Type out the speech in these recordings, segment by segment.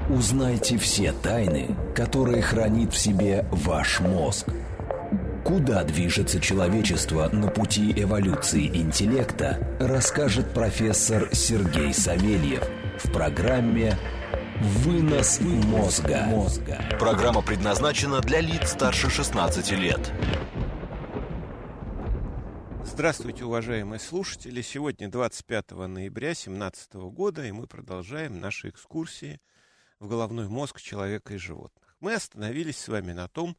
Узнайте все тайны, которые хранит в себе ваш мозг. Куда движется человечество на пути эволюции интеллекта, расскажет профессор Сергей Савельев в программе «Вынос мозга». Программа предназначена для лиц старше 16 лет. Здравствуйте, уважаемые слушатели! Сегодня 25 ноября 2017 года, и мы продолжаем наши экскурсии в головной мозг человека и животных. Мы остановились с вами на том,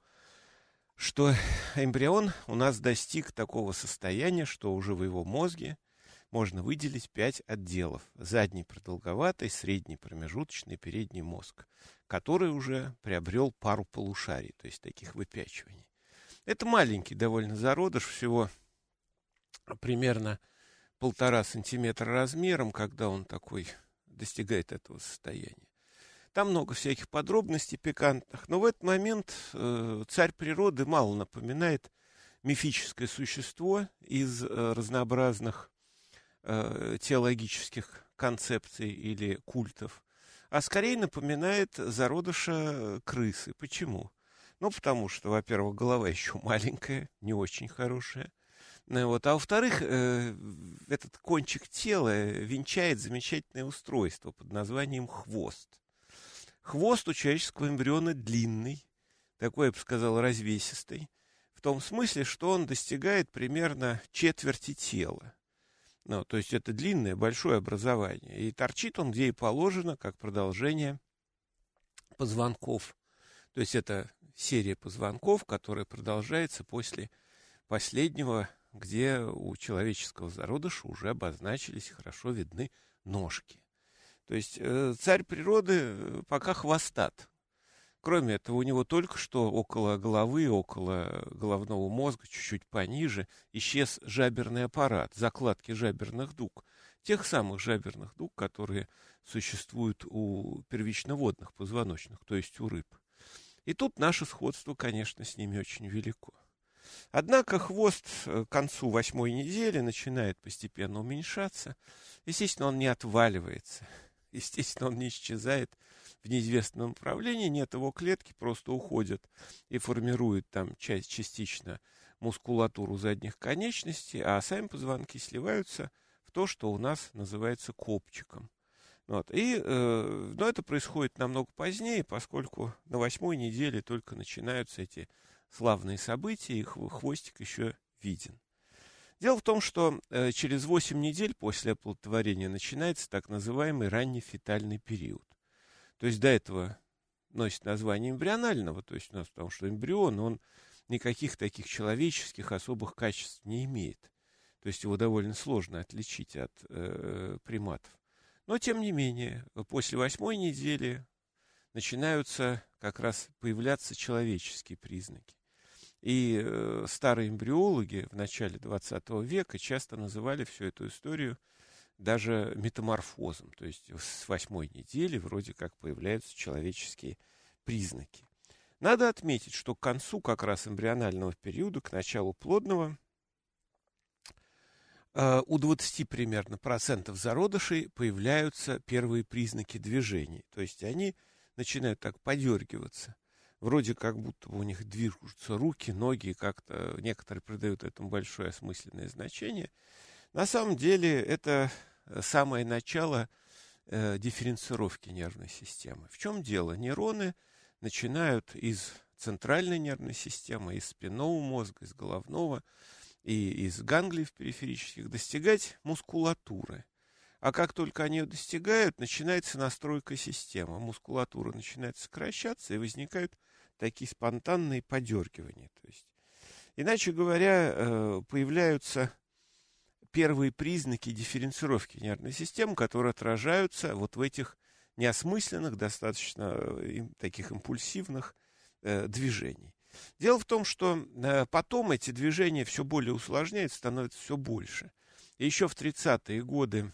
что эмбрион у нас достиг такого состояния, что уже в его мозге можно выделить 5 отделов. Задний продолговатый, средний промежуточный, передний мозг, который уже приобрел пару полушарий, то есть таких выпячиваний. Это маленький довольно зародыш, всего примерно 1,5 сантиметра размером, когда он такой достигает этого состояния. Там много всяких подробностей пикантных, но в этот момент царь природы мало напоминает мифическое существо из разнообразных теологических концепций или культов, а скорее напоминает зародыша крысы. Почему? Ну, потому что, во-первых, голова еще маленькая, не очень хорошая. Вот. А во-вторых, этот кончик тела венчает замечательное устройство под названием хвост. Хвост у человеческого эмбриона длинный, такой, я бы сказал, развесистый, в том смысле, что он достигает примерно четверти тела. Ну, то есть это длинное, большое образование. И торчит он, где и положено, как продолжение позвонков. То есть это серия позвонков, которая продолжается после последнего, где у человеческого зародыша уже обозначились, хорошо видны ножки. То есть царь природы пока хвостат. Кроме этого, у него только что около головы, около головного мозга, чуть-чуть пониже, исчез жаберный аппарат, закладки жаберных дуг. Тех самых жаберных дуг, которые существуют у первичноводных позвоночных, то есть у рыб. И тут наше сходство, конечно, с ними очень велико. Однако хвост к концу 8-й недели начинает постепенно уменьшаться. Естественно, он не отваливается. Естественно, он не исчезает в неизвестном направлении. Нет, его клетки просто уходят и формируют там частично мускулатуру задних конечностей, а сами позвонки сливаются в то, что у нас называется копчиком. Вот. Но это происходит намного позднее, поскольку на 8-й неделе только начинаются эти славные события, и хвостик еще виден. Дело в том, что через 8 недель после оплодотворения начинается так называемый раннефетальный период. То есть до этого носит название эмбрионального, то есть у нас, потому что эмбрион, он никаких таких человеческих особых качеств не имеет. То есть его довольно сложно отличить от приматов. Но, тем не менее, после 8-й недели начинаются как раз появляться человеческие признаки. И старые эмбриологи в начале 20 века часто называли всю эту историю даже метаморфозом. То есть с 8-й недели вроде как появляются человеческие признаки. Надо отметить, что к концу как раз эмбрионального периода, к началу плодного, у 20 примерно процентов зародышей появляются первые признаки движений. То есть они начинают так подергиваться. Вроде как будто у них движутся руки, ноги, как-то некоторые придают этому большое осмысленное значение. На самом деле это самое начало дифференцировки нервной системы. В чем дело? Нейроны начинают из центральной нервной системы, из спинного мозга, из головного и из ганглиев периферических достигать мускулатуры. А как только они ее достигают, начинается настройка системы. Мускулатура начинает сокращаться, и возникают такие спонтанные подергивания. То есть, иначе говоря, появляются первые признаки дифференцировки нервной системы, которые отражаются вот в этих неосмысленных, достаточно таких импульсивных движений. Дело в том, что потом эти движения все более усложняются, становятся все больше. И еще в 30-е годы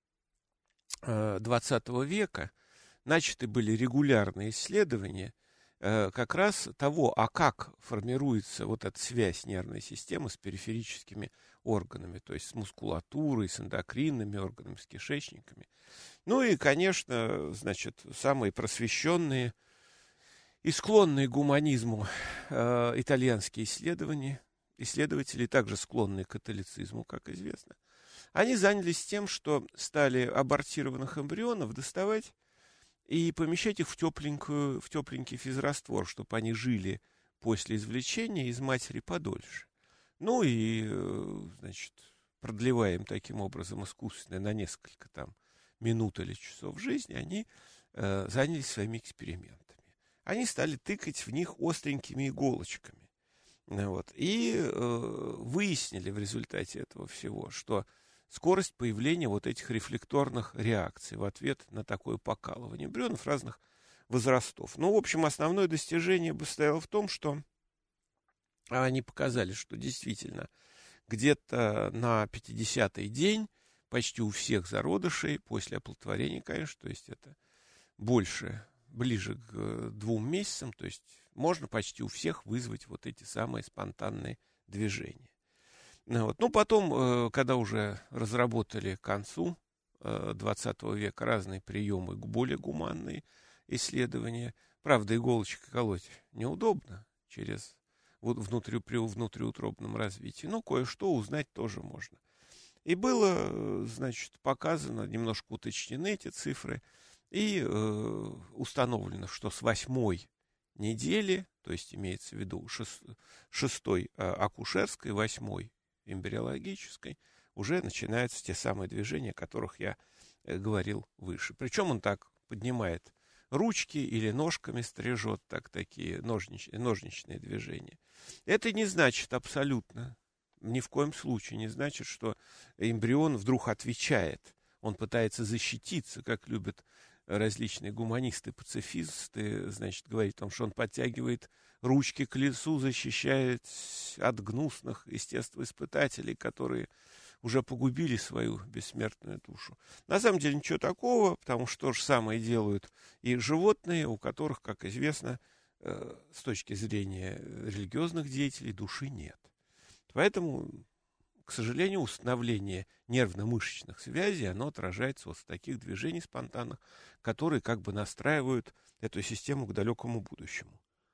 20 века начаты были регулярные исследования как раз того, а как формируется вот эта связь нервной системы с периферическими органами, то есть с мускулатурой, с эндокринными органами, с кишечниками. Ну и, конечно, значит, самые просвещенные и склонные к гуманизму итальянские исследователи, также склонные к католицизму, как известно, они занялись тем, что стали абортированных эмбрионов доставать и помещать их в тепленький физраствор, чтобы они жили после извлечения из матери подольше. Ну и, значит, продлевая им таким образом искусственно на несколько там минут или часов жизни, они занялись своими экспериментами. Они стали тыкать в них остренькими иголочками. Вот, и выяснили в результате этого всего, что скорость появления вот этих рефлекторных реакций в ответ на такое покалывание эмбрионов разных возрастов. Ну, в общем, основное достижение состояло в том, что они показали, что действительно где-то на 50-й день почти у всех зародышей, после оплодотворения, конечно, то есть это ближе к 2 месяцам, то есть можно почти у всех вызвать вот эти самые спонтанные движения. Вот. Ну, потом, когда уже разработали к концу 20 века разные приемы, более гуманные исследования, правда, иголочкой колоть неудобно через при внутриутробном развитии, но кое-что узнать тоже можно. И было, значит, показано, немножко уточнены эти цифры, и установлено, что с 8-й недели, то есть имеется в виду 6-й акушерской, 8-й эмбриологической, уже начинаются те самые движения, о которых я говорил выше. Причем он так поднимает ручки или ножками стрижет, такие ножничные движения. Это не значит абсолютно, ни в коем случае не значит, что эмбрион вдруг отвечает. Он пытается защититься, как любят различные гуманисты, пацифисты, значит, говорит о том, что он подтягивает ручки к лицу, защищает от гнусных естествоиспытателей, которые уже погубили свою бессмертную душу. На самом деле ничего такого, потому что то же самое делают и животные, у которых, как известно, с точки зрения религиозных деятелей души нет. Поэтому, к сожалению, установление нервно-мышечных связей, оно отражается вот в таких движениях спонтанных, которые как бы настраивают эту систему к далекому будущему.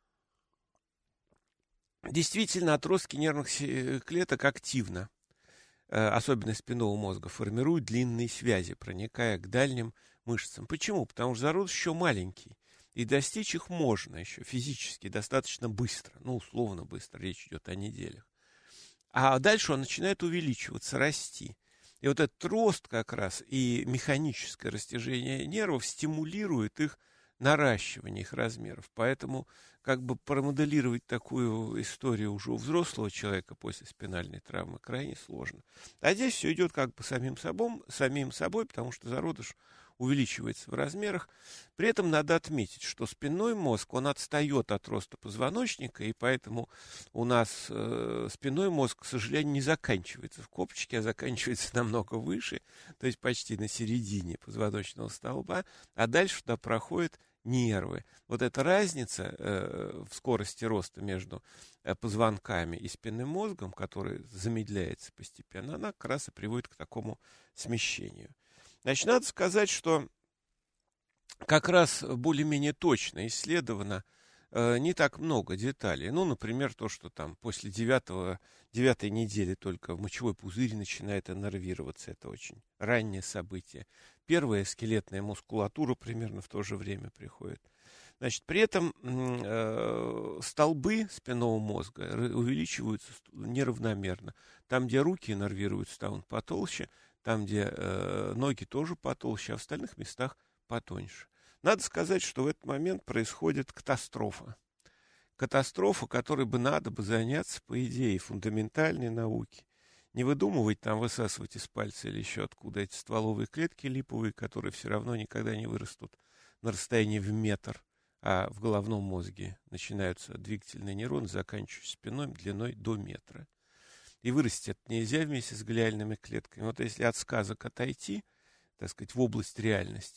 Действительно, отростки нервных клеток активно, особенно спинного мозга, формируют длинные связи, проникая к дальним мышцам. Почему? Потому что зародыш еще маленький, и достичь их можно еще физически достаточно быстро, ну, условно быстро, речь идет о неделях. А дальше он начинает увеличиваться, расти. И вот этот рост как раз и механическое растяжение нервов стимулирует их наращивание, их размеров. Поэтому как бы промоделировать такую историю уже у взрослого человека после спинальной травмы крайне сложно. А здесь все идет как бы самим собой, потому что зародыш увеличивается в размерах. При этом надо отметить, что спинной мозг, он отстает от роста позвоночника, и поэтому у нас спинной мозг, к сожалению, не заканчивается в копчике, а заканчивается намного выше, то есть почти на середине позвоночного столба, а дальше туда проходят нервы. Вот эта разница в скорости роста между позвонками и спинным мозгом, который замедляется постепенно, она как раз и приводит к такому смещению. Значит, надо сказать, что как раз более-менее точно исследовано не так много деталей. Ну, например, то, что там после 9-й недели только мочевой пузырь начинает иннервироваться. Это очень раннее событие. Первая скелетная мускулатура примерно в то же время приходит. Значит, при этом столбы спинного мозга увеличиваются неравномерно. Там, где руки иннервируются, там он потолще. Там, где ноги тоже потолще, а в остальных местах потоньше. Надо сказать, что в этот момент происходит катастрофа. Катастрофа, которой надо бы заняться, по идее, фундаментальной науки. Не выдумывать там, высасывать из пальца или еще откуда эти стволовые клетки липовые, которые все равно никогда не вырастут на расстоянии в метр, а в головном мозге начинаются двигательные нейроны, заканчиваются спиной длиной до метра. И вырастить это нельзя вместе с глиальными клетками. Вот если от сказок отойти, так сказать, в область реальности,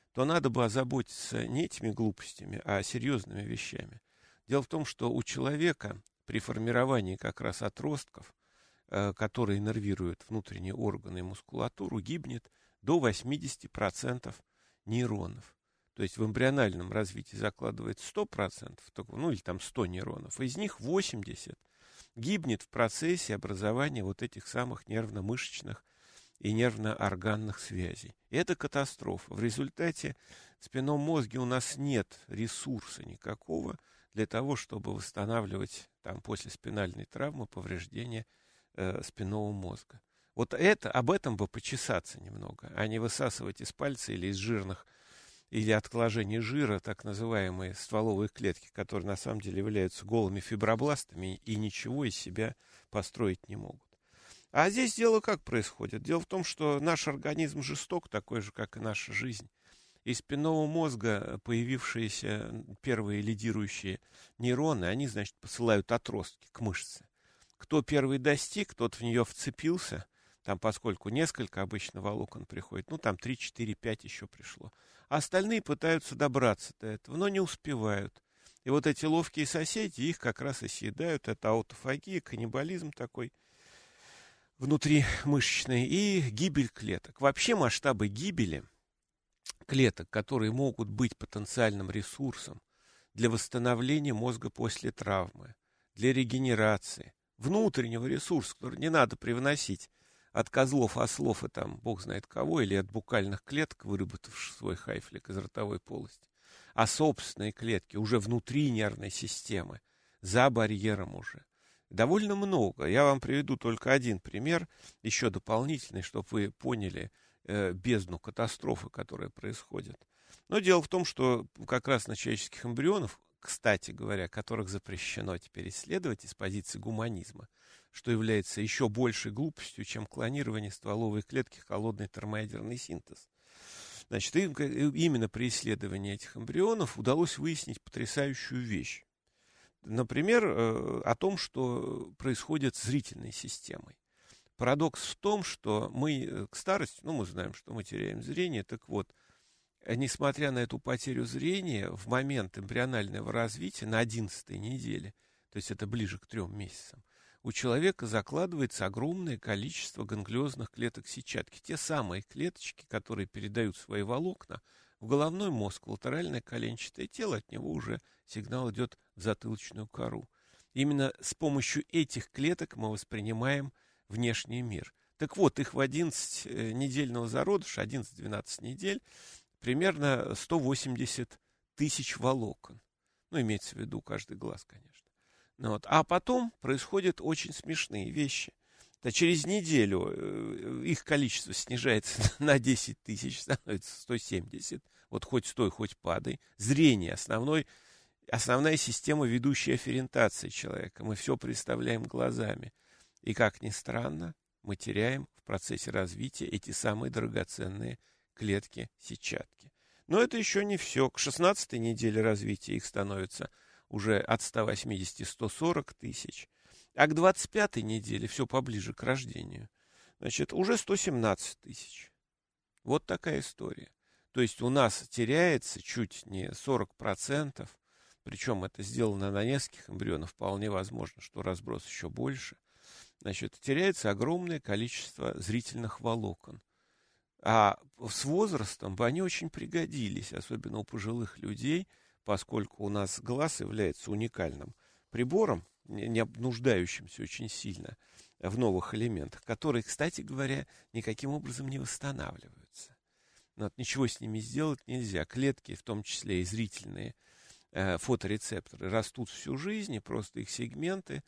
то надо бы озаботиться не этими глупостями, а серьезными вещами. Дело в том, что у человека при формировании как раз отростков, которые иннервируют внутренние органы и мускулатуру, гибнет до 80% нейронов. То есть в эмбриональном развитии закладывается 100%, ну или там 100 нейронов, из них 80 гибнет в процессе образования вот этих самых нервно-мышечных и нервно-органных связей. И это катастрофа. В результате в спинном мозге у нас нет ресурса никакого для того, чтобы восстанавливать там, после спинальной травмы повреждения спинного мозга. Вот об этом бы почесаться немного, а не высасывать из пальца или из жирных, или отложения жира, так называемые стволовые клетки, которые на самом деле являются голыми фибробластами и ничего из себя построить не могут. А здесь дело как происходит? Дело в том, что наш организм жесток, такой же, как и наша жизнь. Из спинного мозга появившиеся первые лидирующие нейроны, они, значит, посылают отростки к мышце. Кто первый достиг, тот в нее вцепился, там, поскольку несколько обычно волокон приходит, ну, там 3, 4, 5 еще пришло. А остальные пытаются добраться до этого, но не успевают. И вот эти ловкие соседи их как раз и съедают. Это аутофагия, каннибализм такой внутримышечный и гибель клеток. Вообще масштабы гибели клеток, которые могут быть потенциальным ресурсом для восстановления мозга после травмы, для регенерации, внутреннего ресурса, который не надо привносить от козлов, ослов и там бог знает кого, или от букальных клеток, выработавших свой хайфлик из ротовой полости, а собственные клетки уже внутри нервной системы, за барьером уже. Довольно много. Я вам приведу только один пример, еще дополнительный, чтобы вы поняли бездну катастрофы, которая происходит. Но дело в том, что как раз на человеческих эмбрионов, кстати говоря, которых запрещено теперь исследовать из позиции гуманизма, что является еще большей глупостью, чем клонирование стволовой клетки, холодный термоядерный синтез. Значит, именно при исследовании этих эмбрионов удалось выяснить потрясающую вещь. Например, о том, что происходит с зрительной системой. Парадокс в том, что мы к старости, мы знаем, что мы теряем зрение, так вот, несмотря на эту потерю зрения, в момент эмбрионального развития на 11-й неделе, то есть это ближе к 3 месяцам, у человека закладывается огромное количество ганглиозных клеток сетчатки. Те самые клеточки, которые передают свои волокна в головной мозг, латеральное коленчатое тело, от него уже сигнал идет в затылочную кору. Именно с помощью этих клеток мы воспринимаем внешний мир. Так вот, их в 11-недельного зародыша, 11-12 недель, примерно 180 тысяч волокон. Ну, имеется в виду каждый глаз, конечно. Вот. А потом происходят очень смешные вещи. Да, через неделю их количество снижается на 10 тысяч, становится 170. Вот хоть стой, хоть падай. Зрение основная система ведущей афферентации человека. Мы все представляем глазами. И, как ни странно, мы теряем в процессе развития эти самые драгоценные клетки сетчатки. Но это еще не все. К 16-й неделе развития их становится уже от 180-140 тысяч. А к 25-й неделе, все поближе к рождению, значит, уже 117 тысяч. Вот такая история. То есть у нас теряется чуть не 40%, причем это сделано на нескольких эмбрионах, вполне возможно, что разброс еще больше. Значит, теряется огромное количество зрительных волокон. А с возрастом бы они очень пригодились, особенно у пожилых людей, поскольку у нас глаз является уникальным прибором, не нуждающимся очень сильно в новых элементах, которые, кстати говоря, никаким образом не восстанавливаются. Но ничего с ними сделать нельзя. Клетки, в том числе и зрительные фоторецепторы, растут всю жизнь, и просто их сегменты,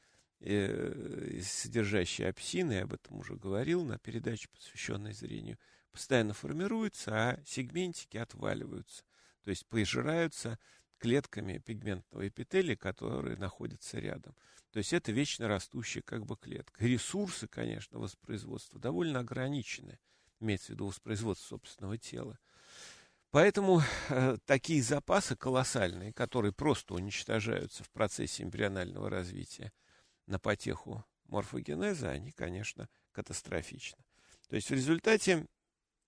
содержащие опсины, я об этом уже говорил на передаче, посвященной зрению, постоянно формируются, а сегментики отваливаются. То есть пожираются клетками пигментного эпителия, которые находятся рядом. То есть это вечно растущая как бы клетка. Ресурсы, конечно, воспроизводства довольно ограничены, имеется в виду воспроизводство собственного тела. Поэтому такие запасы колоссальные, которые просто уничтожаются в процессе эмбрионального развития на потеху морфогенеза, они, конечно, катастрофичны. То есть в результате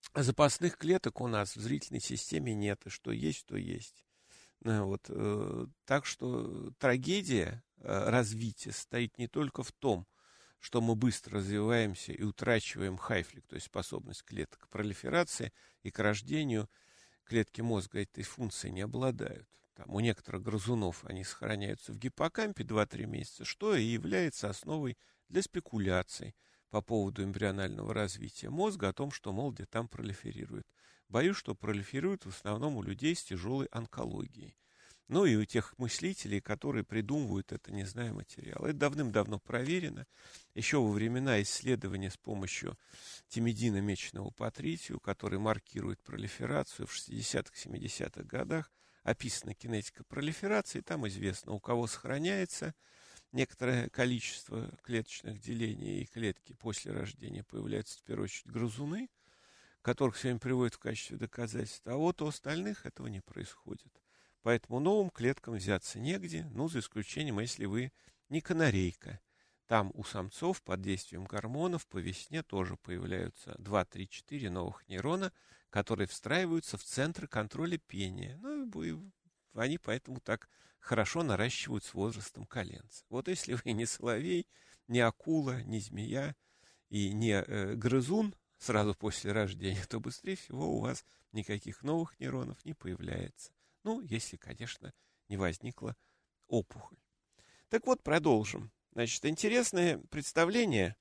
запасных клеток у нас в зрительной системе нет, и что есть, то есть. Так что трагедия развития состоит не только в том, что мы быстро развиваемся и утрачиваем хайфлик, то есть способность клеток к пролиферации и к рождению. Клетки мозга этой функцией не обладают. У некоторых грызунов они сохраняются в гиппокампе 2-3 месяца, что и является основой для спекуляций по поводу эмбрионального развития мозга, о том, что, мол, где там пролиферирует. Боюсь, что пролиферирует в основном у людей с тяжелой онкологией. Ну и у тех мыслителей, которые придумывают это, не зная материала. Это давным-давно проверено. Еще во времена исследования с помощью тимидина меченого по тритию, который маркирует пролиферацию в 60-х, 70-х годах, описана кинетика пролиферации. Там известно, у кого сохраняется некоторое количество клеточных делений, и клетки после рождения появляются, в первую очередь, грызуны, которых сегодня приводят в качестве доказательства, а вот у остальных этого не происходит. Поэтому новым клеткам взяться негде, за исключением, если вы не канарейка. Там у самцов под действием гормонов по весне тоже появляются 2, 3, 4 новых нейрона, которые встраиваются в центры контроля пения. И они поэтому так хорошо наращивают с возрастом коленца. Вот если вы не соловей, не акула, не змея и не грызун сразу после рождения, то быстрее всего у вас никаких новых нейронов не появляется. Если, конечно, не возникла опухоль. Так вот, продолжим. Значит, интересное представление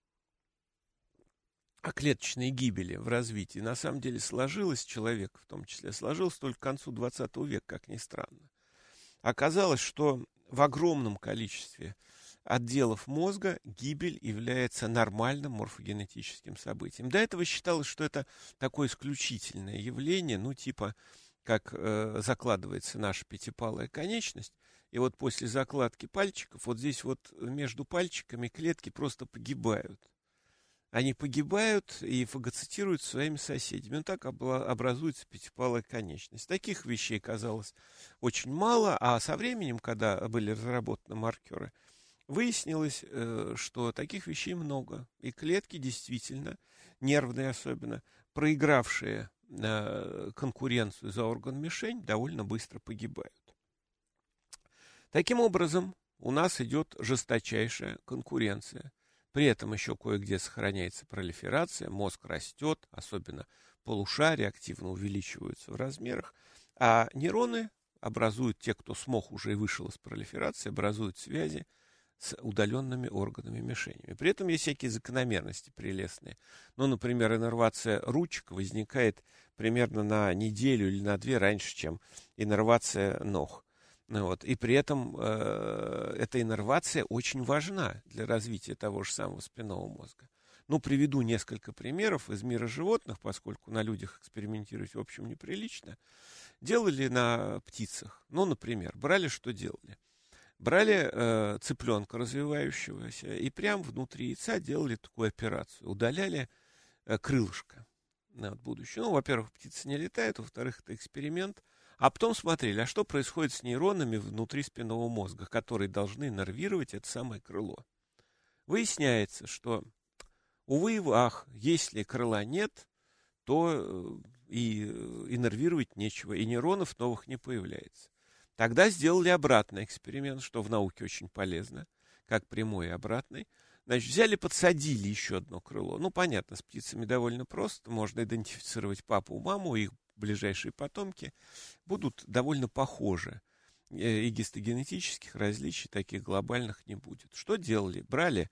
о клеточной гибели в развитии на самом деле сложилось, человек в том числе, сложилось только к концу 20 века, как ни странно. Оказалось, что в огромном количестве отделов мозга гибель является нормальным морфогенетическим событием. До этого считалось, что это такое исключительное явление, как закладывается наша пятипалая конечность, и вот после закладки пальчиков, вот здесь вот между пальчиками клетки просто погибают. Они погибают и фагоцитируют своими соседями. Так образуется пятипалая конечность. Таких вещей казалось очень мало, а со временем, когда были разработаны маркеры, выяснилось, что таких вещей много. И клетки действительно, нервные особенно, проигравшие конкуренцию за орган-мишень, довольно быстро погибают. Таким образом, у нас идет жесточайшая конкуренция. При этом еще кое-где сохраняется пролиферация, мозг растет, особенно полушария активно увеличиваются в размерах, а нейроны образуют, те, кто смог уже и вышел из пролиферации, образуют связи с удаленными органами-мишенями. При этом есть всякие закономерности прелестные. Например, иннервация ручек возникает примерно на неделю или на 2 раньше, чем иннервация ног. И при этом эта иннервация очень важна для развития того же самого спинного мозга. Приведу несколько примеров из мира животных, поскольку на людях экспериментировать, в общем, неприлично. Делали на птицах. Например, что делали? Брали цыпленка развивающегося и прямо внутри яйца делали такую операцию. Удаляли крылышко будущее. Во-первых, птицы не летают, во-вторых, это эксперимент. А потом смотрели, а что происходит с нейронами внутри спинного мозга, которые должны иннервировать это самое крыло. Выясняется, что, увы и ах, если крыла нет, то и иннервировать нечего, и нейронов новых не появляется. Тогда сделали обратный эксперимент, что в науке очень полезно, как прямой и обратный. Значит, взяли, подсадили еще одно крыло. Понятно, с птицами довольно просто. Можно идентифицировать папу, маму, их ближайшие потомки будут довольно похожи. И гистогенетических различий таких глобальных не будет. Что делали? Брали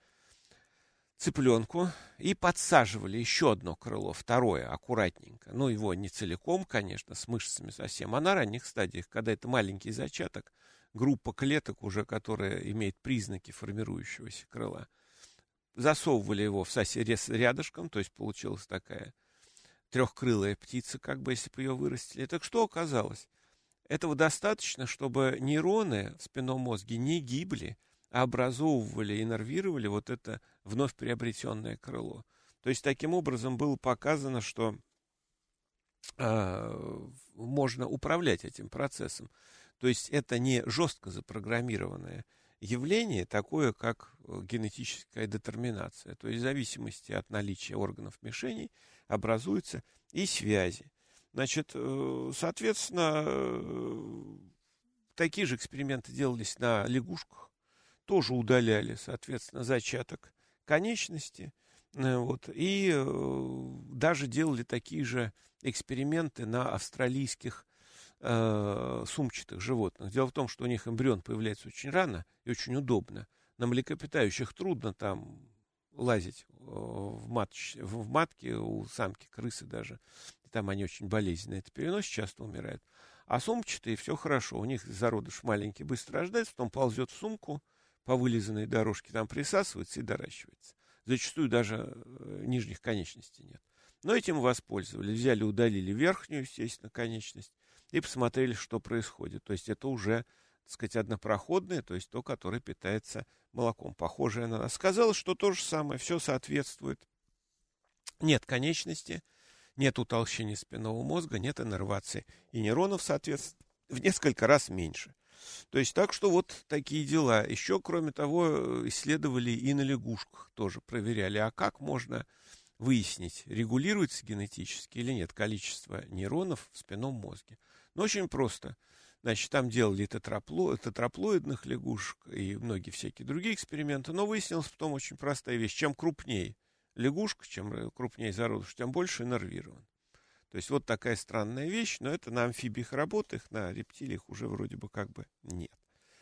цыпленку и подсаживали еще одно крыло, второе, аккуратненько. Его не целиком, конечно, с мышцами совсем, а на ранних стадиях, когда это маленький зачаток, группа клеток уже, которая имеет признаки формирующегося крыла. Засовывали его в сосед рядышком, то есть получилась такая трехкрылая птица, как бы, если бы ее вырастили. Так что оказалось? Этого достаточно, чтобы нейроны в спинном мозге не гибли, а образовывали и иннервировали вот это вновь приобретенное крыло. То есть таким образом было показано, что можно управлять этим процессом. То есть это не жестко запрограммированное явление, такое как генетическая детерминация. То есть в зависимости от наличия органов мишеней образуется и связи. Значит, соответственно, такие же эксперименты делались на лягушках, тоже удаляли, соответственно, зачаток конечности, вот, и даже делали такие же эксперименты на австралийских сумчатых животных. Дело в том, что у них эмбрион появляется очень рано и очень удобно. На млекопитающих трудно там лазить в матке у самки крысы даже. Там они очень болезненно это переносят, часто умирают. А сумчатые все хорошо. У них зародыш маленький быстро рождается, потом ползет в сумку по вылизанной дорожке, там присасывается и доращивается. Зачастую даже нижних конечностей нет. Но этим воспользовались. Взяли, удалили верхнюю, естественно, конечность и посмотрели, что происходит. То есть это уже, так сказать, однопроходное, то есть то, которое питается молоком. Похожее на нас. Сказалось, что то же самое, все соответствует. Нет конечности, нет утолщения спинного мозга, нет иннервации. И нейронов, соответственно, в несколько раз меньше. То есть так что вот такие дела. Еще, кроме того, исследовали и на лягушках тоже проверяли. А как можно выяснить, регулируется генетически или нет количество нейронов в спинном мозге? Ну, очень просто. Значит, там делали тетраплоидных лягушек и многие всякие другие эксперименты. Но выяснилась потом очень простая вещь. Чем крупнее лягушка, чем крупнее зародыш, тем больше иннервирован. То есть вот такая странная вещь, но это на амфибиях работает, на рептилиях уже вроде бы как бы нет.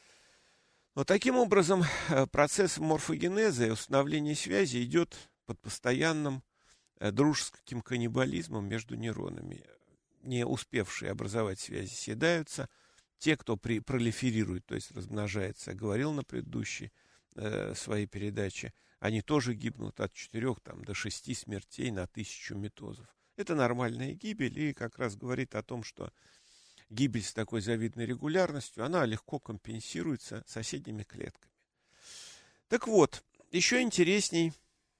Но таким образом процесс морфогенеза и установления связи идет под постоянным дружеским каннибализмом между нейронами. Не успевшие образовать связи съедаются. Те, кто пролиферирует, то есть размножается, я говорил на предыдущей своей передаче, они тоже гибнут от 4 до 6 смертей на 1000 митозов. Это нормальная гибель и как раз говорит о том, что гибель с такой завидной регулярностью, она легко компенсируется соседними клетками. Так вот, еще интересней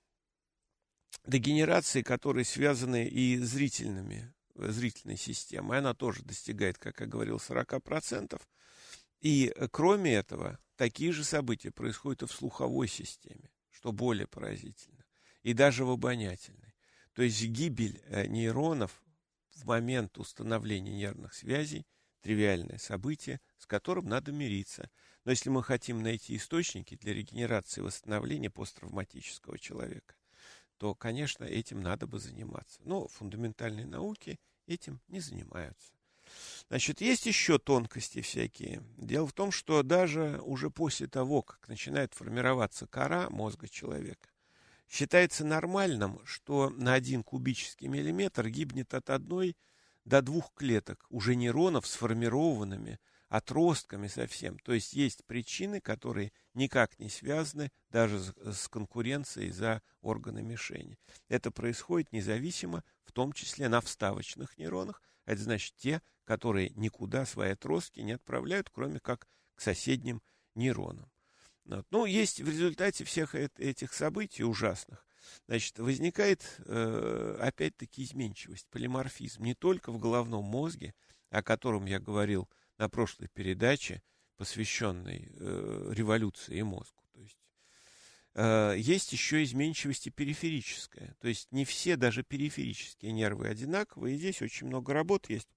дегенерации, которые связаны и с зрительной системой. Она тоже достигает, как я говорил, 40%. И кроме этого, такие же события происходят и в слуховой системе, что более поразительно, и даже в обонятельной. То есть гибель нейронов в момент установления нервных связей – тривиальное событие, с которым надо мириться. Но если мы хотим найти источники для регенерации и восстановления посттравматического человека, то, конечно, этим надо бы заниматься. Но фундаментальные науки этим не занимаются. Значит, есть еще тонкости всякие. Дело в том, что даже уже после того, как начинает формироваться кора мозга человека, считается нормальным, что на 1 кубический миллиметр гибнет от 1 до 2 клеток, уже нейронов сформированными, отростками совсем. То есть есть причины, которые никак не связаны даже с конкуренцией за органы мишени. Это происходит независимо, в том числе на вставочных нейронах. Это значит те, которые никуда свои отростки не отправляют, кроме как к соседним нейронам. Вот. Ну, есть в результате всех этих событий ужасных, значит, возникает опять-таки изменчивость, полиморфизм не только в головном мозге, о котором я говорил на прошлой передаче, посвященной революции и мозгу. То есть, есть еще изменчивость и периферическая. То есть не все даже периферические нервы одинаковые. И здесь очень много работ есть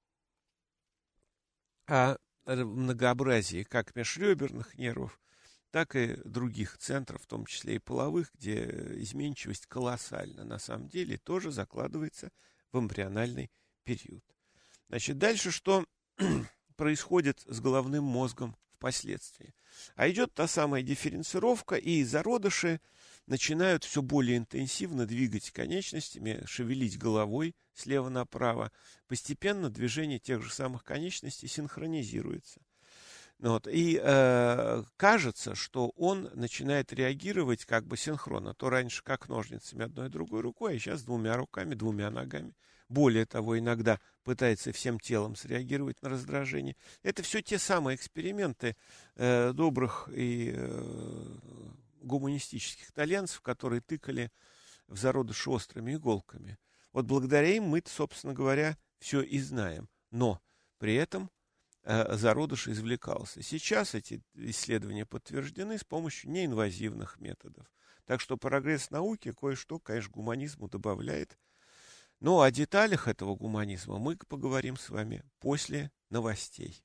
о многообразии как межреберных нервов, так и других центров, в том числе и половых, где изменчивость колоссальна. На самом деле тоже закладывается в эмбриональный период. Значит, дальше что происходит с головным мозгом впоследствии? А идет та самая дифференцировка, и зародыши начинают все более интенсивно двигать конечностями, шевелить головой слева направо. Постепенно движение тех же самых конечностей синхронизируется. Вот. И кажется, что он начинает реагировать как бы синхронно. То раньше как ножницами одной и другой рукой, а сейчас 2 руками, 2 ногами. Более того, иногда пытается всем телом среагировать на раздражение. Это все те самые эксперименты добрых и гуманистических итальянцев, которые тыкали в зародыш острыми иголками. Вот благодаря им мы, собственно говоря, все и знаем. Но при этом зародыш извлекался. Сейчас эти исследования подтверждены с помощью неинвазивных методов. Так что прогресс науки кое-что, конечно, гуманизму добавляет. Но о деталях этого гуманизма мы поговорим с вами после новостей.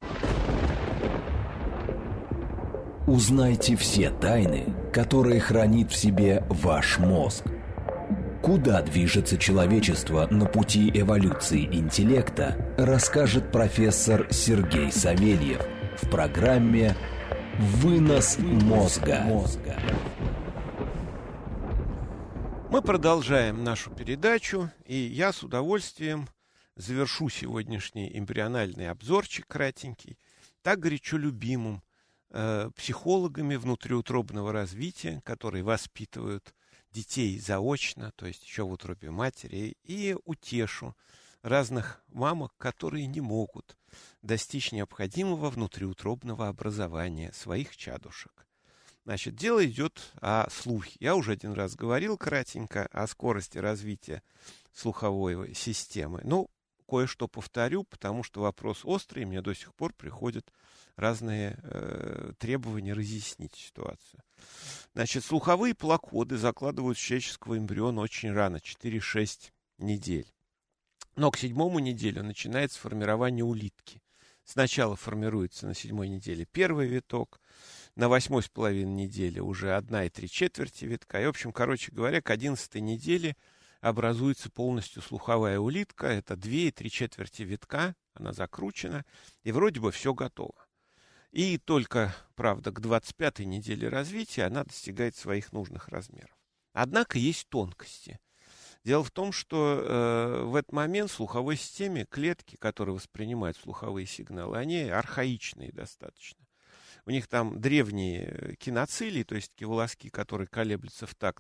Узнайте все тайны, которые хранит в себе ваш мозг. Куда движется человечество на пути эволюции интеллекта, расскажет профессор Сергей Савельев в программе «Вынос мозга». Мы продолжаем нашу передачу, и я с удовольствием завершу сегодняшний эмбриональный обзорчик кратенький, так горячо любимым психологами внутриутробного развития, которые воспитывают детей заочно, то есть еще в утробе матери, и утешу разных мамок, которые не могут достичь необходимого внутриутробного образования своих чадушек. Значит, дело идет о слухе. Я уже один раз говорил кратенько о скорости развития слуховой системы. Ну, кое-что повторю, потому что вопрос острый, и мне до сих пор приходят разные требования разъяснить ситуацию. Значит, слуховые плакоды закладывают в человеческого эмбриона очень рано, 4-6 недель. Но к 7-му неделю начинается формирование улитки. Сначала формируется на 7-й неделе первый виток, на 8-й с половиной недели уже 1 3/4 витка. И, в общем, короче говоря, к 11-й неделе образуется полностью слуховая улитка. Это 2 3/4 витка, она закручена, и вроде бы все готово. И только, правда, к 25-й неделе развития она достигает своих нужных размеров. Однако есть тонкости. Дело в том, что в этот момент в слуховой системе клетки, которые воспринимают слуховые сигналы, они архаичные достаточно. У них там древние киноцилии, то есть такие волоски, которые колеблются в такт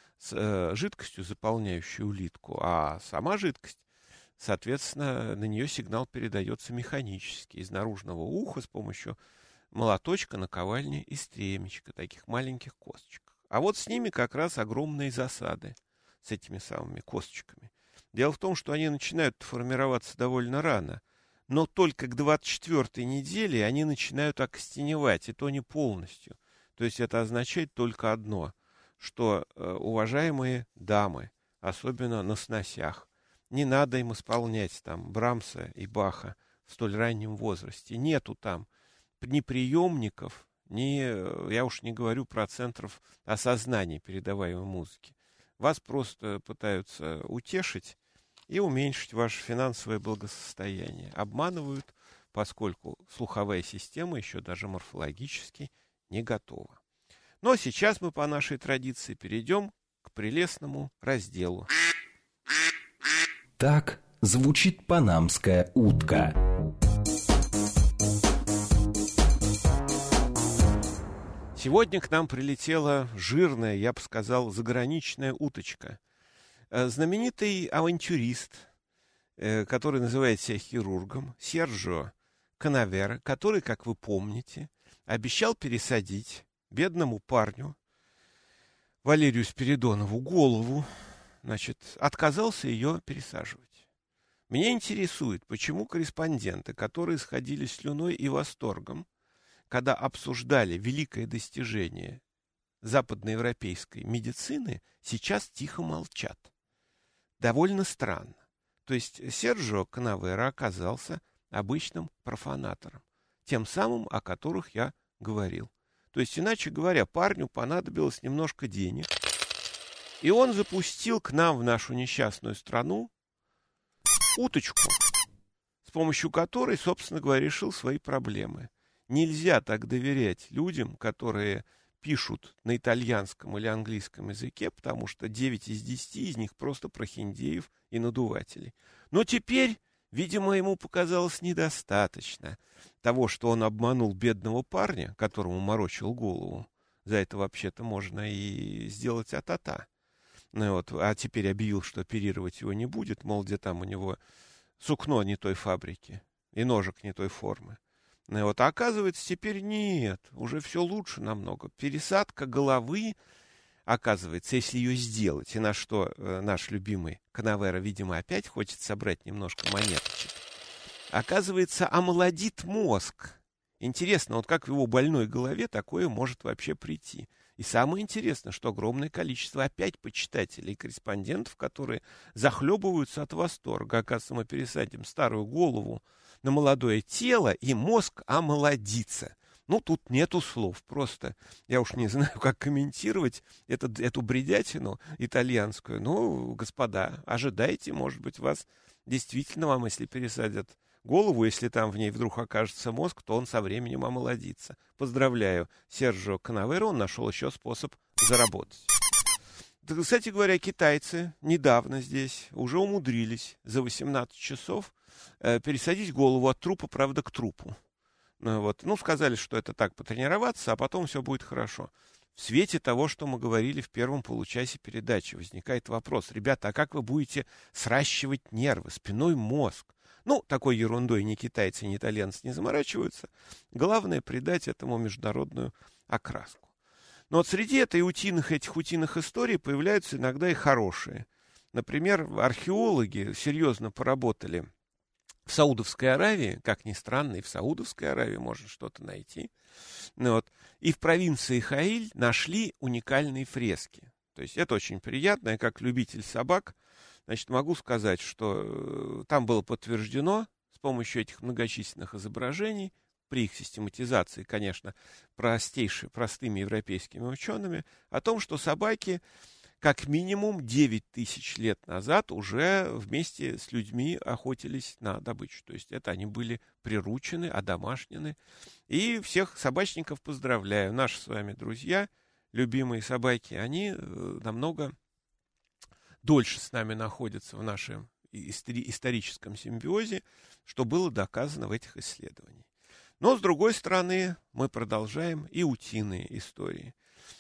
с жидкостью, заполняющей улитку, а сама жидкость, соответственно, на нее сигнал передается механически из наружного уха с помощью молоточка, наковальни и стремечка, таких маленьких косточек. А вот с ними как раз огромные засады, с этими самыми косточками. Дело в том, что они начинают формироваться довольно рано, но только к 24-й неделе они начинают окостеневать, и то не полностью. То есть это означает только одно, что, уважаемые дамы, особенно на сносях, не надо им исполнять там Брамса и Баха в столь раннем возрасте. Нету там ни приемников, ни, я уж не говорю про центров осознания передаваемой музыки. Вас просто пытаются утешить и уменьшить ваше финансовое благосостояние. Обманывают, поскольку слуховая система еще даже морфологически не готова. Но сейчас мы по нашей традиции перейдем к прелестному разделу. Так звучит панамская утка. Сегодня к нам прилетела жирная, я бы сказал, заграничная уточка. Знаменитый авантюрист, который называет себя хирургом, Серджио Канавера, который, как вы помните, обещал пересадить бедному парню Валерию Спиридонову голову, значит, отказался ее пересаживать. Меня интересует, почему корреспонденты, которые сходили слюной и восторгом, когда обсуждали великое достижение западноевропейской медицины, сейчас тихо молчат. Довольно странно. То есть Серджио Канавера оказался обычным профанатором, тем самым, о которых я говорил. То есть, иначе говоря, парню понадобилось немножко денег, и он запустил к нам в нашу несчастную страну уточку, с помощью которой, собственно говоря, решил свои проблемы. Нельзя так доверять людям, которые пишут на итальянском или английском языке, потому что 9 из 10 из них просто прохиндеев и надувателей. Но теперь, видимо, ему показалось недостаточно того, что он обманул бедного парня, которому морочил голову. За это вообще-то можно и сделать а-та-та. Ну вот, а теперь объявил, что оперировать его не будет, мол, где там у него сукно не той фабрики и ножик не той формы. Ну вот, а оказывается, теперь нет, уже все лучше намного. Пересадка головы, оказывается, если ее сделать, и на что наш любимый Канавера, видимо, опять хочет собрать немножко монеточек, оказывается, омолодит мозг. Интересно, вот как в его больной голове такое может вообще прийти? И И самое интересное, что огромное количество опять почитателей и корреспондентов, которые захлебываются от восторга. Оказывается, мы пересадим старую голову на молодое тело, и мозг омолодится. Ну, тут нету слов, просто я уж не знаю, как комментировать эту бредятину итальянскую. Ну, господа, ожидайте, может быть, вас действительно, вам, если пересадят голову, если там в ней вдруг окажется мозг, то он со временем омолодится. Поздравляю Серджио Канаверо, он нашел еще способ заработать. Кстати говоря, китайцы недавно здесь уже умудрились за 18 часов пересадить голову от трупа, правда, к трупу. Вот. Ну, сказали, что это так, потренироваться, а потом все будет хорошо. В свете того, что мы говорили в первом получасе передачи, возникает вопрос. Ребята, а как вы будете сращивать нервы, спинной мозг? Ну, такой ерундой ни китайцы, ни итальянцы не заморачиваются. Главное придать этому международную окраску. Но вот среди этих утиных историй появляются иногда и хорошие. Например, археологи серьезно поработали в Саудовской Аравии, как ни странно, и в Саудовской Аравии можно что-то найти. Ну, вот. И в провинции Хаиль нашли уникальные фрески. То есть это очень приятно, я как любитель собак, значит, могу сказать, что там было подтверждено с помощью этих многочисленных изображений, при их систематизации, конечно, простыми европейскими учеными, о том, что собаки как минимум 9 тысяч лет назад уже вместе с людьми охотились на добычу. То есть это они были приручены, одомашнены. И всех собачников поздравляю. Наши с вами друзья, любимые собаки, они намного дольше с нами находятся в нашем историческом симбиозе, что было доказано в этих исследованиях. Но, с другой стороны, мы продолжаем и утиные истории.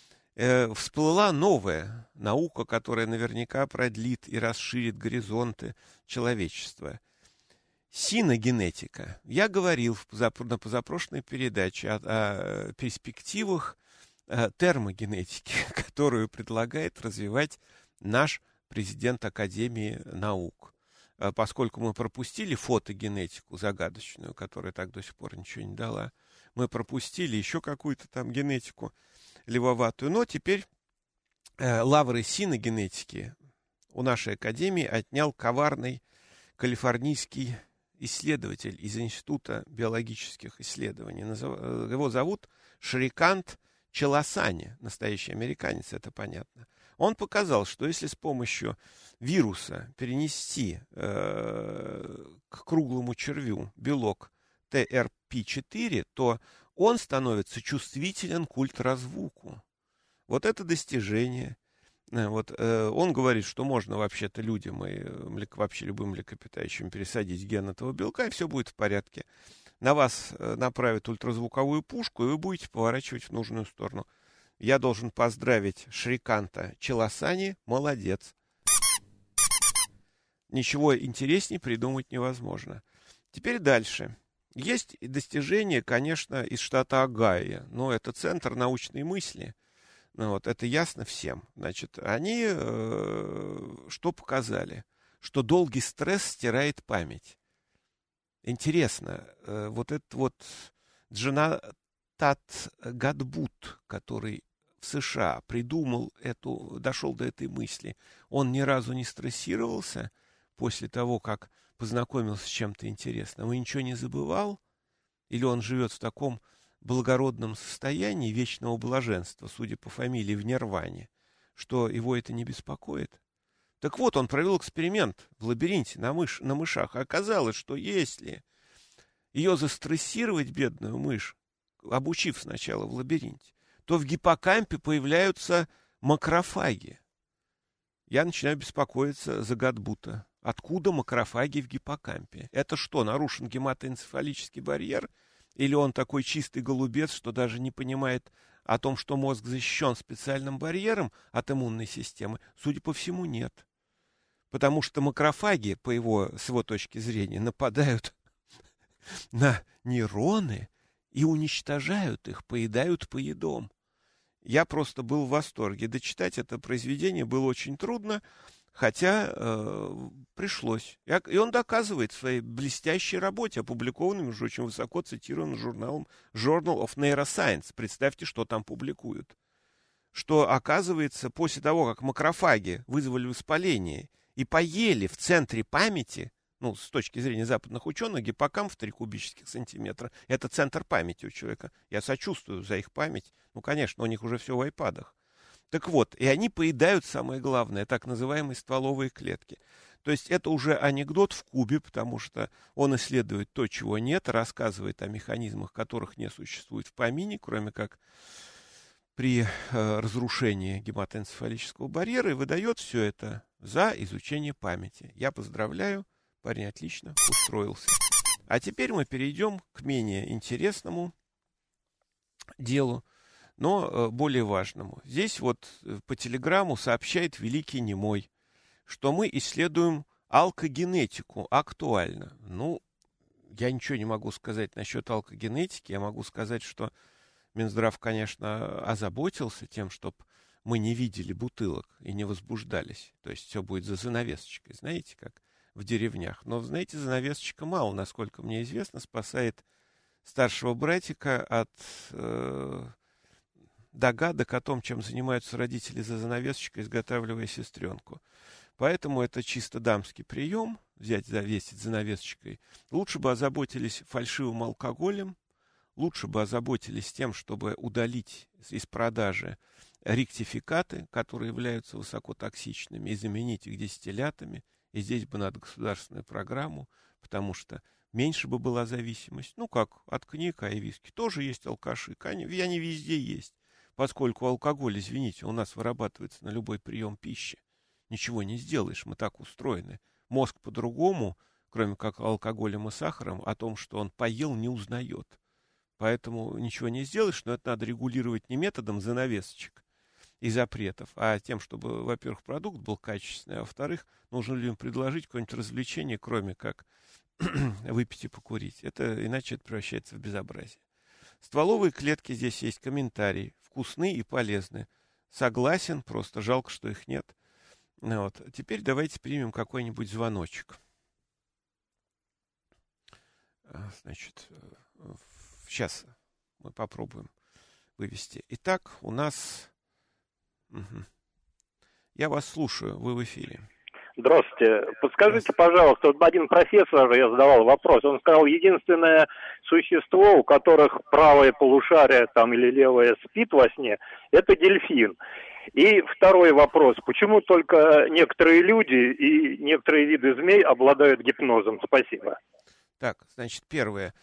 Всплыла новая наука, которая наверняка продлит и расширит горизонты человечества. Синогенетика. Я говорил на позапрошлой передаче о перспективах термогенетики, которую предлагает развивать наш президент Академии наук. Поскольку мы пропустили фотогенетику загадочную, которая так до сих пор ничего не дала, мы пропустили еще какую-то там генетику левоватую, но теперь лавры синогенетики у нашей Академии отнял коварный калифорнийский исследователь из Института биологических исследований. Его зовут Шрикант Челасани, настоящий американец, это понятно. Он показал, что если с помощью вируса перенести к круглому червю белок TRP4, то он становится чувствителен к ультразвуку. Вот это достижение. Вот, он говорит, что можно вообще-то людям и вообще любым млекопитающим пересадить ген этого белка, и все будет в порядке. На вас направят ультразвуковую пушку, и вы будете поворачивать в нужную сторону. Я должен поздравить Шриканта Челасани. Молодец. Ничего интереснее придумать невозможно. Теперь дальше. Есть достижения, конечно, из штата Огайо, но это центр научной мысли. Ну, вот, это ясно всем. Значит, они что показали? Что долгий стресс стирает память. Интересно, вот этот вот Джонатан Гадбут, который в США дошел до этой мысли, он ни разу не стрессировался после того, как познакомился с чем-то интересным, и ничего не забывал, или он живет в таком благородном состоянии вечного блаженства, судя по фамилии, в нирване, что его это не беспокоит. Так вот, он провел эксперимент в лабиринте на мышах. Оказалось, что если ее застрессировать, бедную мышь, обучив сначала в лабиринте, то в гиппокампе появляются макрофаги. Я начинаю беспокоиться за Гадбута. Откуда макрофаги в гиппокампе? Это что, нарушен гематоэнцефалический барьер? Или он такой чистый голубец, что даже не понимает о том, что мозг защищен специальным барьером от иммунной системы? Судя по всему, нет. Потому что макрофаги, с его точки зрения, нападают на нейроны и уничтожают их, поедают поедом. Я просто был в восторге. Дочитать это произведение было очень трудно, хотя пришлось. И он доказывает в своей блестящей работе, опубликованной уже очень высоко цитированным журналом Journal of Neuroscience. Представьте, что там публикуют. что, оказывается, после того, как макрофаги вызвали воспаление и поели в центре памяти, ну, с точки зрения западных ученых, гиппокамп в 3 кубических сантиметра — это центр памяти у человека. Я сочувствую за их память. Ну, конечно, у них уже все в айпадах. Так вот, и они поедают самое главное, так называемые стволовые клетки. То есть это уже анекдот в кубе, потому что он исследует то, чего нет, рассказывает о механизмах, которых не существует в помине, кроме как при разрушении гематоэнцефалического барьера, и выдает все это за изучение памяти. Я поздравляю, парень отлично устроился. А теперь мы перейдем к менее интересному делу, но более важному. Здесь вот по телеграмму сообщает великий немой, что мы исследуем алкогенетику актуально. Ну, я ничего не могу сказать насчет алкогенетики. Я могу сказать, что Минздрав, конечно, озаботился тем, чтобы мы не видели бутылок и не возбуждались. То есть все будет за занавесочкой, знаете, как в деревнях. Но, знаете, занавесочка мало, насколько мне известно, спасает старшего братика от догадок о том, чем занимаются родители за занавесочкой, изготавливая сестренку. Поэтому это чисто дамский прием, взять, завесить занавесочкой. Лучше бы озаботились фальшивым алкоголем, лучше бы озаботились тем, чтобы удалить из продажи ректификаты, которые являются высокотоксичными, и заменить их дистиллятами. И здесь бы надо государственную программу, потому что меньше бы была зависимость. Ну, как от коньяка и виски. Тоже есть алкаши, они везде есть. Поскольку алкоголь, извините, у нас вырабатывается на любой прием пищи. Ничего не сделаешь, мы так устроены. Мозг по-другому, кроме как алкоголем и сахаром, о том, что он поел, не узнает. Поэтому ничего не сделаешь, но это надо регулировать не методом занавесочек и запретов, а тем, чтобы, во-первых, продукт был качественный, а во-вторых, нужно людям предложить какое-нибудь развлечение, кроме как выпить и покурить. Иначе это превращается в безобразие. Стволовые клетки, здесь есть комментарии. Вкусны и полезны. Согласен, просто жалко, что их нет. Вот. Теперь давайте примем какой-нибудь звоночек. Значит, сейчас мы попробуем вывести. Итак, у нас... Я вас слушаю, вы в эфире. Здравствуйте. Подскажите, пожалуйста, вот один профессор, я задавал вопрос, он сказал, единственное существо, у которых правое полушарие там или левое спит во сне, это дельфин. И второй вопрос, почему только некоторые люди и некоторые виды змей обладают гипнозом? Спасибо. Так, значит, первое.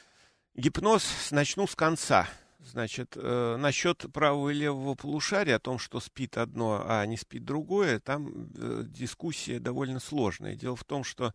Гипноз начну с конца. Значит, насчет правого и левого полушария, о том, что спит одно, а не спит другое, там дискуссия довольно сложная. Дело в том, что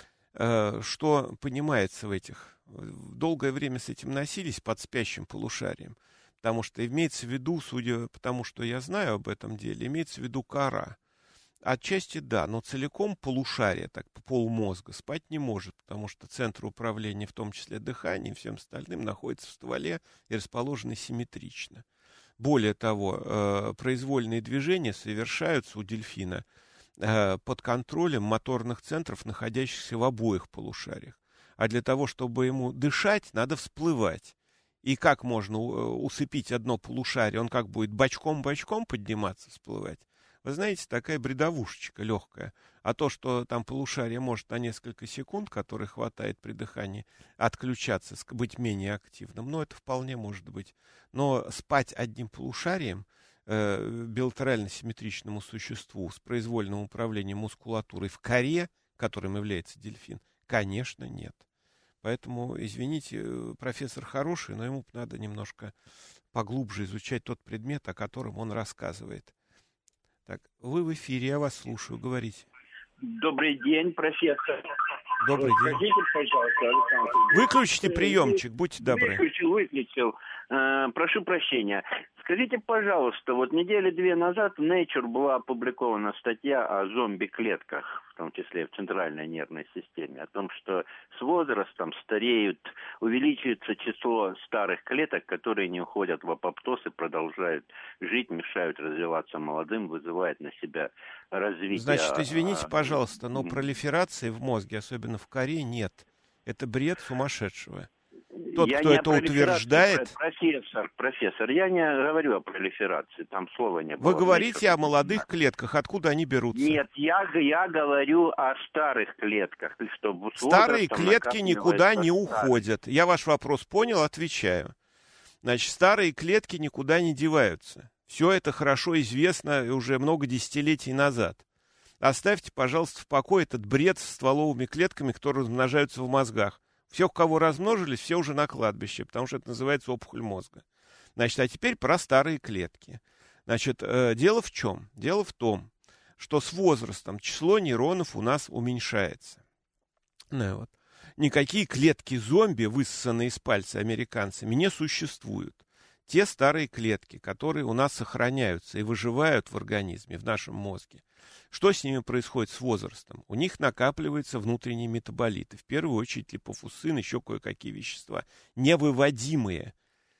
понимается в этих... Долгое время с этим носились под спящим полушарием, потому что имеется в виду, судя по тому, что я знаю об этом деле, имеется в виду кора. Отчасти да, но целиком полушарие, так полмозга, спать не может, потому что центр управления, в том числе дыханием и всем остальным, находится в стволе и расположены симметрично. Более того, произвольные движения совершаются у дельфина под контролем моторных центров, находящихся в обоих полушариях. А для того, чтобы ему дышать, надо всплывать. И как можно усыпить одно полушарие? Он как будет бочком-бочком подниматься, всплывать? Вы знаете, такая бредовушечка легкая. А то, что там полушарие может на несколько секунд, которой хватает при дыхании, отключаться, быть менее активным, это вполне может быть. Но спать одним полушарием билатерально-симметричному существу с произвольным управлением мускулатурой в коре, которым является дельфин, конечно, нет. Поэтому, извините, профессор хороший, но ему надо немножко поглубже изучать тот предмет, о котором он рассказывает. Так, вы в эфире, я вас слушаю, говорите. Добрый день, профессор. Добрый день. Скажите, пожалуйста, Александр. Выключите приемчик, будьте добры. Выключил. Прошу прощения. Скажите, пожалуйста, вот недели 2 назад в Nature была опубликована статья о зомби-клетках, в том числе в центральной нервной системе, о том, что с возрастом стареют, увеличивается число старых клеток, которые не уходят в апоптоз и продолжают жить, мешают развиваться молодым, вызывают на себя развитие. Значит, извините, пожалуйста, но пролиферации в мозге, особенно в коре, нет. Это бред сумасшедшего. тот, кто это утверждает... Профессор, я не говорю о пролиферации, там слова не было. Вы говорите о молодых клетках, откуда они берутся? Нет, я говорю о старых клетках. Что старые клетки никуда не уходят. Я ваш вопрос понял, отвечаю. Значит, старые клетки никуда не деваются. Все это хорошо известно уже много десятилетий назад. Оставьте, пожалуйста, в покое этот бред с стволовыми клетками, которые размножаются в мозгах. Все, у кого размножились, все уже на кладбище, потому что это называется опухоль мозга. Значит, а теперь про старые клетки. Значит, дело в чем? Дело в том, что с возрастом число нейронов у нас уменьшается. Ну, вот. Никакие клетки-зомби, высосанные из пальца американцами, не существуют. Те старые клетки, которые у нас сохраняются и выживают в организме, в нашем мозге, что с ними происходит с возрастом? У них накапливаются внутренние метаболиты, в первую очередь липофусцин, еще кое-какие вещества, невыводимые.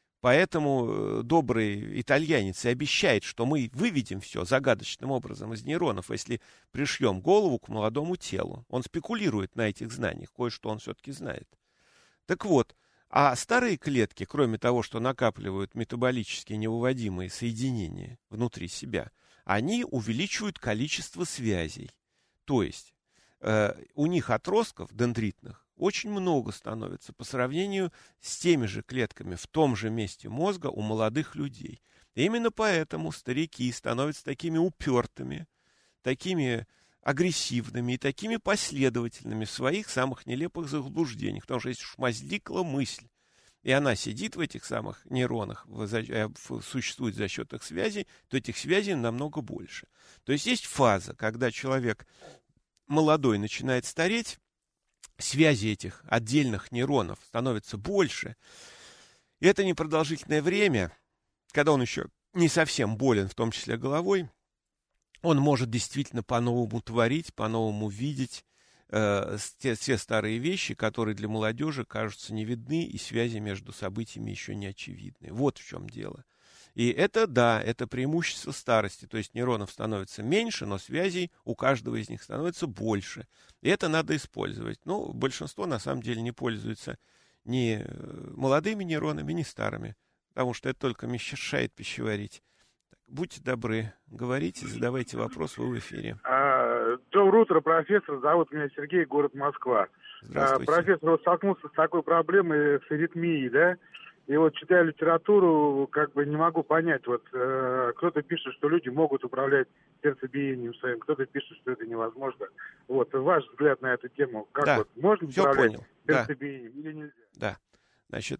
Поэтому добрый итальянец и обещает, что мы выведем все загадочным образом из нейронов, если пришьем голову к молодому телу. Он спекулирует на этих знаниях, кое-что он все-таки знает. Так вот, а старые клетки, кроме того, что накапливают метаболически невыводимые соединения внутри себя, они увеличивают количество связей. То есть у них отростков дендритных очень много становится по сравнению с теми же клетками в том же месте мозга у молодых людей. И именно поэтому старики становятся такими упертыми, такими агрессивными и такими последовательными в своих самых нелепых заблуждениях. Потому что если уж возникла мысль, и она сидит в этих самых нейронах, существует за счет их связей, то этих связей намного больше. То есть фаза, когда человек молодой начинает стареть, связи этих отдельных нейронов становится больше. И это непродолжительное время, когда он еще не совсем болен, в том числе головой, он может действительно по-новому творить, по-новому видеть те старые вещи, которые для молодежи кажутся не видны, и связи между событиями еще не очевидны. Вот в чем дело. И это, да, это преимущество старости. То есть нейронов становится меньше, но связей у каждого из них становится больше. И это надо использовать. Ну, большинство на самом деле не пользуется ни молодыми нейронами, ни старыми. Потому что это только мешает пищеварить. Будьте добры, говорите, задавайте вопрос, вы в эфире. Доброе утро, профессор. Зовут меня Сергей, город Москва. Здравствуйте. Профессор, вот столкнулся с такой проблемой с аритмией, да? И вот, читая литературу, как бы не могу понять, вот кто-то пишет, что люди могут управлять сердцебиением своим, кто-то пишет, что это невозможно. Вот, ваш взгляд на эту тему, как да, вот, можно все управлять понял. сердцебиением или нельзя? Да, значит,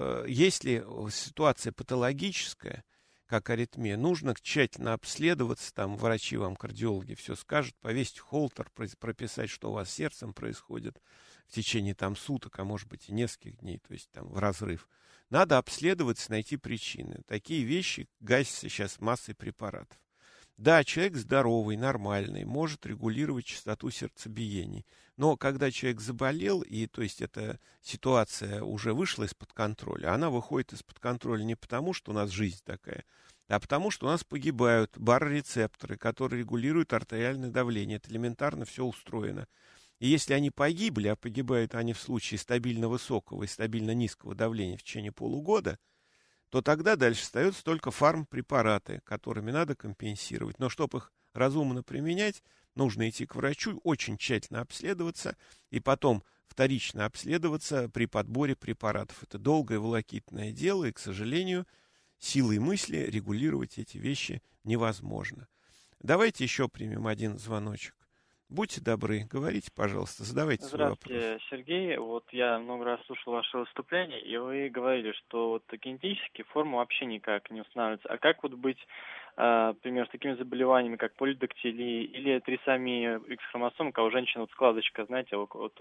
если ситуация патологическая, как аритмия, нужно тщательно обследоваться, там врачи вам, кардиологи все скажут, повесить холтер, прописать, что у вас с сердцем происходит в течение там суток, а может быть и нескольких дней, то есть там в разрыв. Надо обследоваться, найти причины. Такие вещи гасятся сейчас массой препаратов. Да, человек здоровый, нормальный, может регулировать частоту сердцебиений. Но когда человек заболел, и то есть эта ситуация уже вышла из-под контроля, она выходит из-под контроля не потому, что у нас жизнь такая, а потому, что у нас погибают барорецепторы, которые регулируют артериальное давление. Это элементарно все устроено. И если они погибли, а погибают они в случае стабильно высокого и стабильно низкого давления в течение полугода, то тогда дальше остаются только фармпрепараты, которыми надо компенсировать. Но чтобы их разумно применять, нужно идти к врачу, очень тщательно обследоваться и потом вторично обследоваться при подборе препаратов. Это долгое волокитное дело, и, к сожалению, силой мысли регулировать эти вещи невозможно. Давайте еще примем один звоночек. Будьте добры, говорите, пожалуйста, задавайте свой вопрос. Здравствуйте, Сергей. Вот я много раз слушал ваше выступление, и вы говорили, что вот генетически форма вообще никак не устанавливается. А как вот быть, например, с такими заболеваниями, как полидактилия или трисомия X-хромосом, когда у женщины вот складочка, знаете, около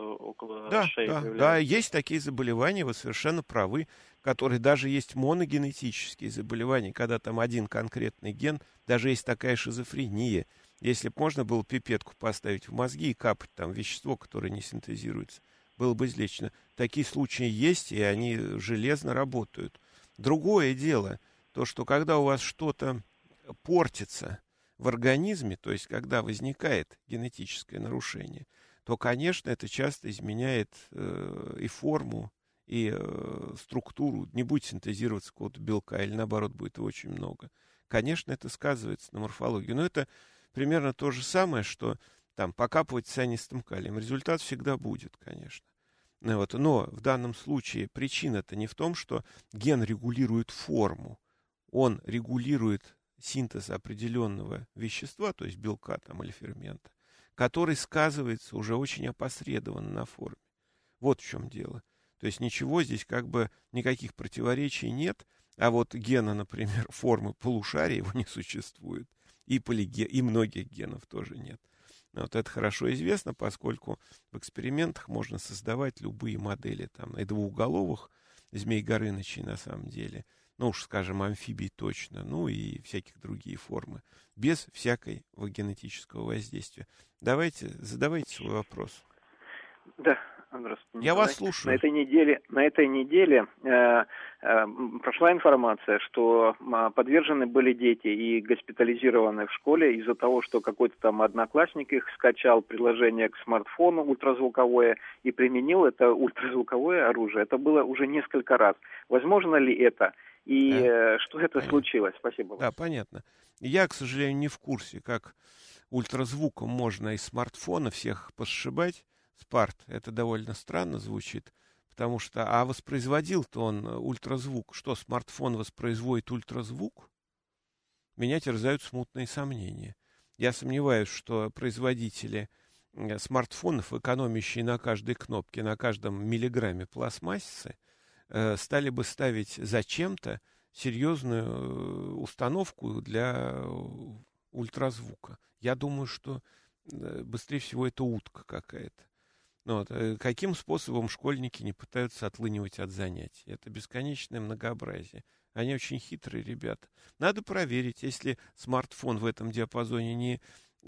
шеи появляется? Да, есть такие заболевания, вы совершенно правы, которые даже есть моногенетические заболевания, когда там один конкретный ген, даже есть такая шизофрения. Если бы можно было пипетку поставить в мозги и капать там вещество, которое не синтезируется, было бы излечено. Такие случаи есть, и они железно работают. Другое дело, то, что когда у вас что-то портится в организме, то есть когда возникает генетическое нарушение, то, конечно, это часто изменяет и форму, и структуру, не будет синтезироваться какого-то белка, или наоборот, будет его очень много. Конечно, это сказывается на морфологию. Но это примерно то же самое, что там покапывать цианистым калием. Результат всегда будет, конечно. Вот. Но в данном случае причина-то не в том, что ген регулирует форму. Он регулирует синтез определенного вещества, то есть белка там, или фермента, который сказывается уже очень опосредованно на форме. Вот в чем дело. То есть ничего здесь как бы никаких противоречий нет, а вот гена, например, формы полушария его не существует, и многих генов тоже нет. Вот это хорошо известно, поскольку в экспериментах можно создавать любые модели там, и двууголовых Змей Горынычей на самом деле, ну уж скажем, амфибий точно, ну и всяких другие формы, без всякого генетического воздействия. Задавайте свой вопрос. Да, здравствуйте. Я вас слушаю. На этой неделе прошла информация, что подвержены были дети и госпитализированы в школе из-за того, что какой-то там одноклассник их скачал приложение к смартфону ультразвуковое и применил это ультразвуковое оружие. Это было уже несколько раз. Возможно ли это? И что это случилось? Спасибо вам. Да, понятно. Я, к сожалению, не в курсе, как ультразвуком можно из смартфона всех посшибать. Спарт. Это довольно странно звучит, потому что... А воспроизводил-то он ультразвук. Что, смартфон воспроизводит ультразвук? Меня терзают смутные сомнения. Я сомневаюсь, что производители смартфонов, экономящие на каждой кнопке, на каждом миллиграмме пластмассы, стали бы ставить зачем-то серьезную установку для ультразвука. Я думаю, что быстрее всего это утка какая-то. Вот. Каким способом школьники не пытаются отлынивать от занятий? Это бесконечное многообразие. Они очень хитрые ребята. Надо проверить, если смартфон в этом диапазоне не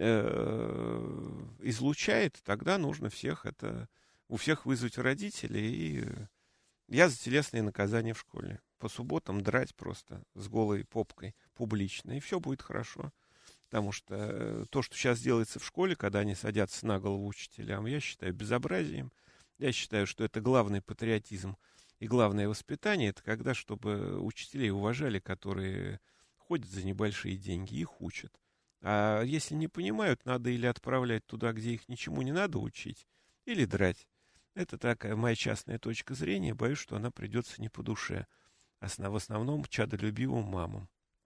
излучает, тогда нужно у всех вызвать родителей. И я за телесные наказания в школе. По субботам драть просто с голой попкой публично, и все будет хорошо. Потому что то, что сейчас делается в школе, когда они садятся на голову учителям, я считаю безобразием. Я считаю, что это главный патриотизм и главное воспитание. Это когда, чтобы учителей уважали, которые ходят за небольшие деньги, их учат. А если не понимают, надо или отправлять туда, где их ничему не надо учить, или драть. Это такая моя частная точка зрения. Боюсь, что она придется не по душе. В основном чадолюбивым мамам.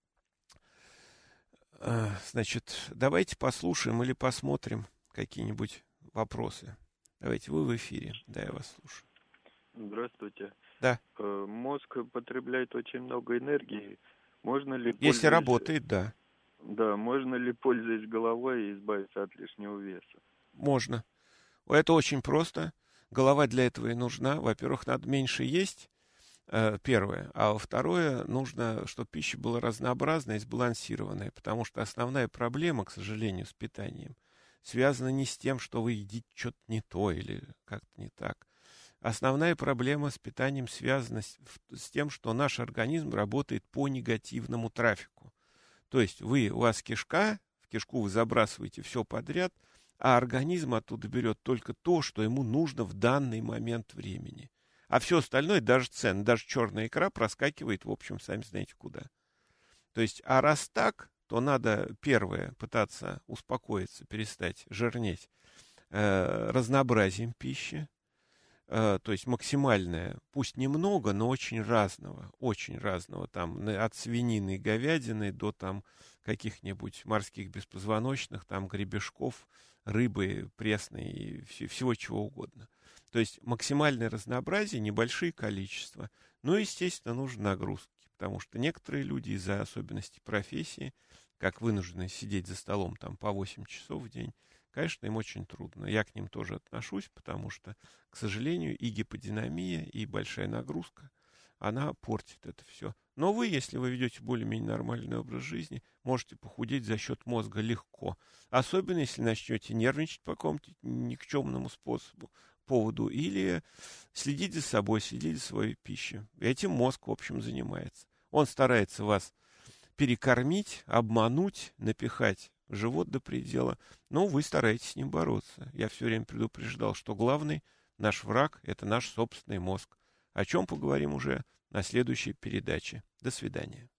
Значит, давайте послушаем или посмотрим какие-нибудь вопросы. Давайте, вы в эфире. Да, я вас слушаю. Здравствуйте. Да. Мозг потребляет очень много энергии. Можно ли... Если работает, да. Да, можно ли, пользуясь головой, избавиться от лишнего веса? Можно. Это очень просто. Голова для этого и нужна. Во-первых, надо меньше есть. Первое. А второе, нужно, чтобы пища была разнообразная и сбалансированная, потому что основная проблема, к сожалению, с питанием связана не с тем, что вы едите что-то не то или как-то не так. Основная проблема с питанием связана с тем, что наш организм работает по негативному трафику. То есть у вас кишка, в кишку вы забрасываете все подряд, а организм оттуда берет только то, что ему нужно в данный момент времени. А все остальное, даже ценно, даже черная икра проскакивает, в общем, сами знаете куда. То есть, а раз так, то надо, первое, пытаться успокоиться, перестать жирнеть разнообразием пищи. То есть максимальное, пусть немного, но очень разного, там от свинины и говядины до там каких-нибудь морских беспозвоночных, там гребешков, рыбы пресной и всего чего угодно. То есть максимальное разнообразие, небольшие количества. Но, естественно, нужны нагрузки, потому что некоторые люди из-за особенностей профессии, как вынуждены сидеть за столом там по 8 часов в день, конечно, им очень трудно. Я к ним тоже отношусь, потому что, к сожалению, и гиподинамия, и большая нагрузка, она портит это все. Но вы, если вы ведете более-менее нормальный образ жизни, можете похудеть за счет мозга легко. Особенно, если начнете нервничать по какому-то никчемному поводу, или следить за собой, следить за своей пищей. Этим мозг, в общем, занимается. Он старается вас перекормить, обмануть, напихать живот до предела, но вы стараетесь с ним бороться. Я все время предупреждал, что главный наш враг — это наш собственный мозг. о чем поговорим уже на следующей передаче. До свидания.